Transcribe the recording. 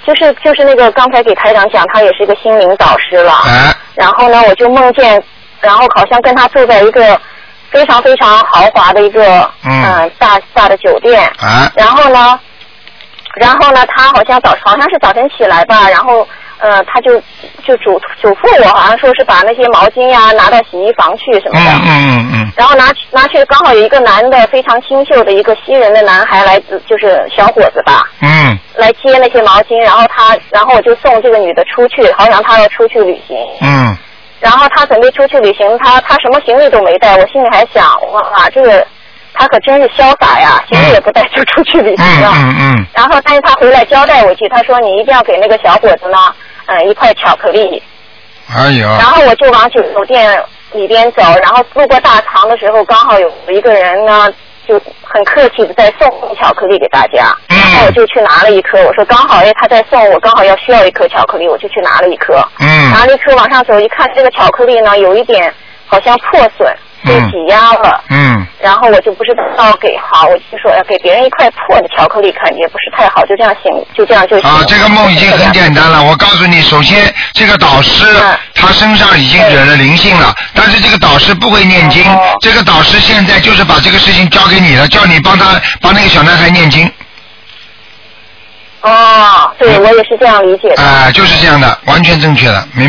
就是那个刚才给台长讲，他也是一个心灵导师了。然后呢，我就梦见，然后好像跟他住在一个非常非常豪华的一个大的酒店。然后呢，他好像是早晨起来吧，然后他就嘱咐我，好像说是把那些毛巾呀拿到洗衣房去什么的。然后拿去，刚好有一个男的非常清秀的一个西人的男孩来自，就是小伙子吧。来接那些毛巾，然后我就送这个女的出去，好像她要出去旅行。然后她准备出去旅行，她什么行李都没带，我心里还想，哇，这个她可真是潇洒呀，行李也不带就出去旅行了。然后但是她回来交代我一句，她说你一定要给那个小伙子呢，一块巧克力。然后我就往酒店里边走，然后路过大堂的时候，刚好有一个人呢就很客气的在送巧克力给大家，然后我就去拿了一颗，我说刚好他在送我，刚好需要一颗巧克力，我就去拿了一颗。拿了一颗往上走，一看这个巧克力呢有一点好像破损，被挤压了。然后我就不知道给好，我就说给别人一块破的巧克力感觉不是太好，就这样行。 这个梦已经很简单了。我告诉你，首先这个导师他身上已经惹了灵性了，但是这个导师不会念经，这个导师现在就是把这个事情交给你了，叫你帮那个小男孩念经。 对，我也是这样理解的。 就是这样的，完全正确的，明白。